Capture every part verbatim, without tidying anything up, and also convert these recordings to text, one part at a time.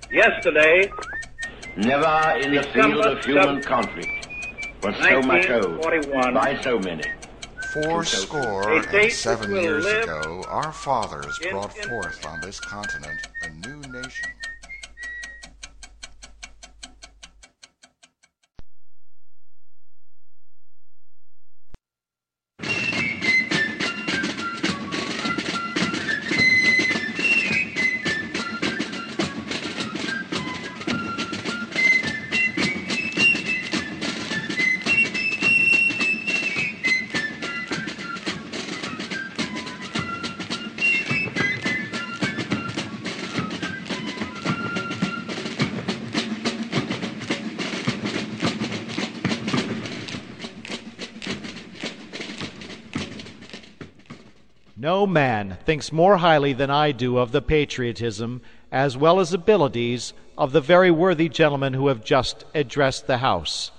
Yesterday, never in the field of human conflict was so much owed by so many. Four score and seven years ago, our fathers brought forth on this continent a new nation. No man thinks more highly than I do of the patriotism as well as abilities of the very worthy gentlemen who have just addressed the House.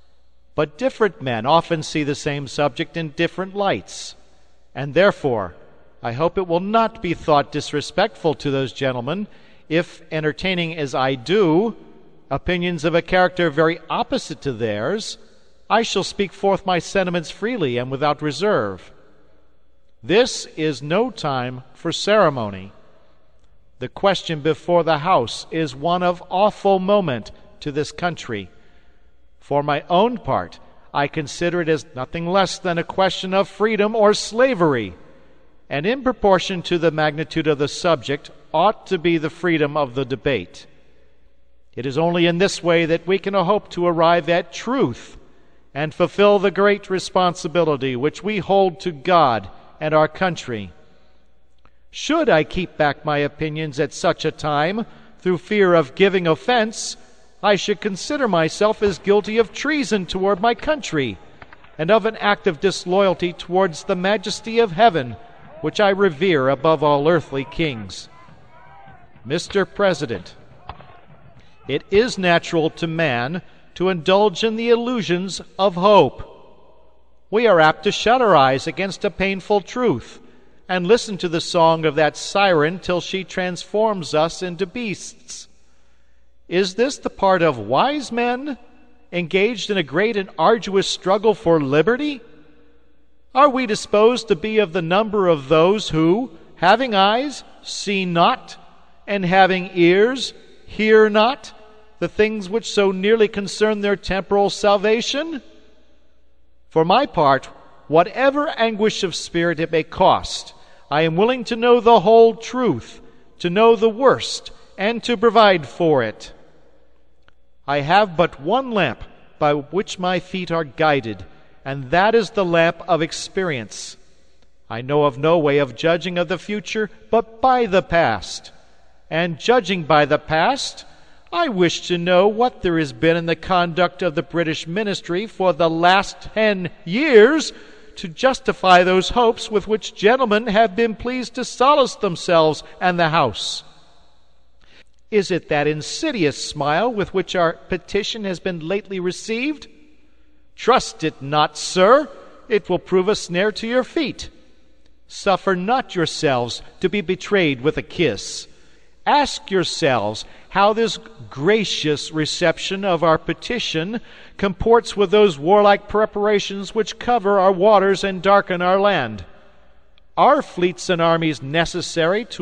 But different men often see the same subject in different lights, and therefore I hope it will not be thought disrespectful to those gentlemen if, entertaining as I do opinions of a character very opposite to theirs, I shall speak forth my sentiments freely and without reserve. This is no time for ceremony. The question before the House is one of awful moment to this country. For my own part, I consider it as nothing less than a question of freedom or slavery, and in proportion to the magnitude of the subject ought to be the freedom of the debate. It is only in this way that we can hope to arrive at truth and fulfill the great responsibility which we hold to God and our country. Should I keep back my opinions at such a time through fear of giving offense, I should consider myself as guilty of treason toward my country and of an act of disloyalty towards the majesty of heaven, which I revere above all earthly kings. Mister President, it is natural to man to indulge in the illusions of hope. We are apt to shut our eyes against a painful truth and listen to the song of that siren till she transforms us into beasts. Is this the part of wise men engaged in a great and arduous struggle for liberty? Are we disposed to be of the number of those who, having eyes, see not, and having ears, hear not, the things which so nearly concern their temporal salvation? For my part, whatever anguish of spirit it may cost, I am willing to know the whole truth, to know the worst, and to provide for it. I have but one lamp by which my feet are guided, and that is the lamp of experience. I know of no way of judging of the future but by the past. And judging by the past, I wish to know what there has been in the conduct of the British ministry for the last ten years to justify those hopes with which gentlemen have been pleased to solace themselves and the House. Is it that insidious smile with which our petition has been lately received? Trust it not, sir. It will prove a snare to your feet. Suffer not yourselves to be betrayed with a kiss. Ask yourselves how this gracious reception of our petition comports with those warlike preparations which cover our waters and darken our land. Are fleets and armies necessary to